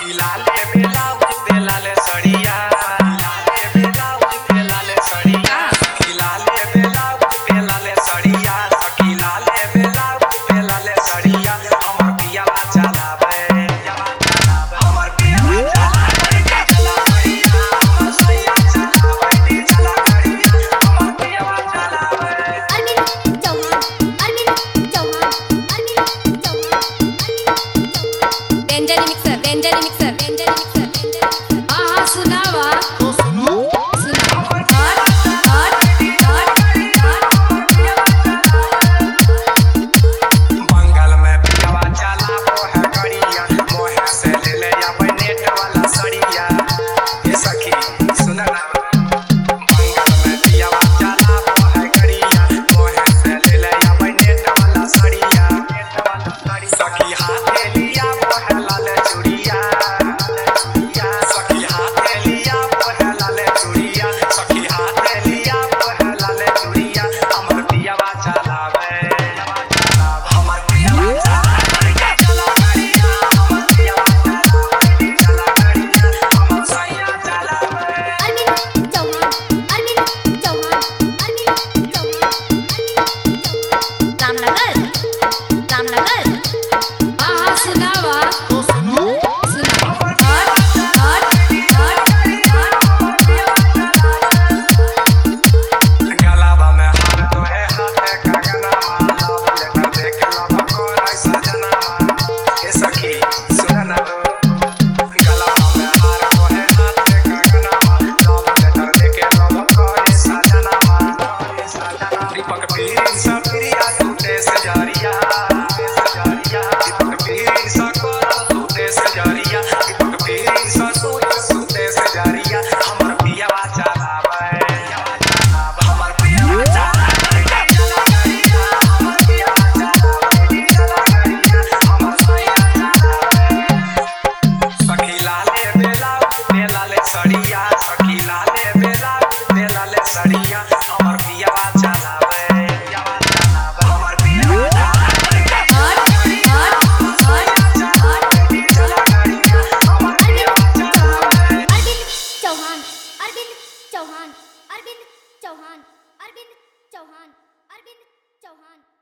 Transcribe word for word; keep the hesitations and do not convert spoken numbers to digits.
सखी लाले ब्लाउज पे लाले सड़िया लाले ब्लाउज पे लाले सड़िया सखी लाले ब्लाउज पे लाले सड़िया सखी लाले ब्लाउज पे लाले सड़िया हमर पिया चलावे हमर पिया चलावे हमर सैया चलावे चला करिया हमर पिया चलावे अरविंद चौहान अरविंद चौहान अरविंद चौहान व्यंजन मिक्सर व्यंजन मिक्सर व्यंजन मिक्सर हां हां सुनावा तो सुनो बंगाल में पियावा चलावो है गड़िया मोहे से ले ले आवे नेट वाला सड़िया ये सखी सुन ना बंगाल में पियावा चलावो है गड़िया मोहे से ले ले आवे नेट वाला सड़िया नेट वाला सड़ी सखी हाथे लिया वो है लाल चूड़िया सखी हाथे लिया वो है लाल चूड़िया सखी हाथे लिया वो है लाल चूड़िया हमर पियावा चलावे हमर पियावा चलावे चला करिया हमर पियावा चलावे चला करिया हमर सैया चलावे अरविंद चौहान अरविंद चौहान अरविंद चौहान रामनगर रामनगर हां हां सुनावा तो सुनो गलाबा में हार तो है हाथे का गना माला लेकर देख लो कोई ऐसा जना ये सखी सुन ना गलाबा में हार तो है हाथे का गना माला लेकर देख लो कोई ऐसा जना दीपक पीर सा प्रिया टूटे सजारिया सजारिया दीपक पीर सा को टूटे सजारिया दीपक पीर सा टूटे सजारिया हमर पियावा चलावे हमर पियावा चलावे चला करिया हमर पियावा चलावे चला करिया हमर सैया चलावे सखी लाले ब्लाउज पे लाले सड़िया सखी लाले ब्लाउज पे लाले सड़िया हमर पियावा चलावे पियावा चलावे हमर पियावा चलावे चला करिया हमर पियावा चलावे अरविंद चौहान अरविंद चौहान अरविंद चौहान अरविंद चौहान अरविंद चौहान